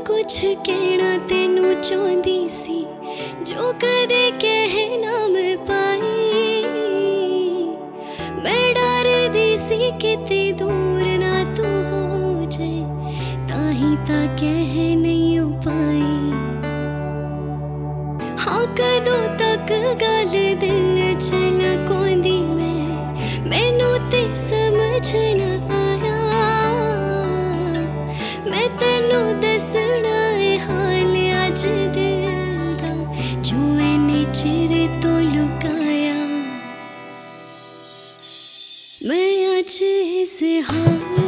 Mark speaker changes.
Speaker 1: कुछ कहना तेनू चाहती सी जो कदे कह ना मैं पाई। मैं डरदी सी किते दूर ना तू हो जाए, ताही ता कह नहीं हो पाई। हाँ कदों तक गल दिल च लुकांदी मैनू ते समझ ना आया। मैं तेनू दसना है हाल अज दिल दा जो इन्ने चिर तो लुकाया। मैं अज इस हाल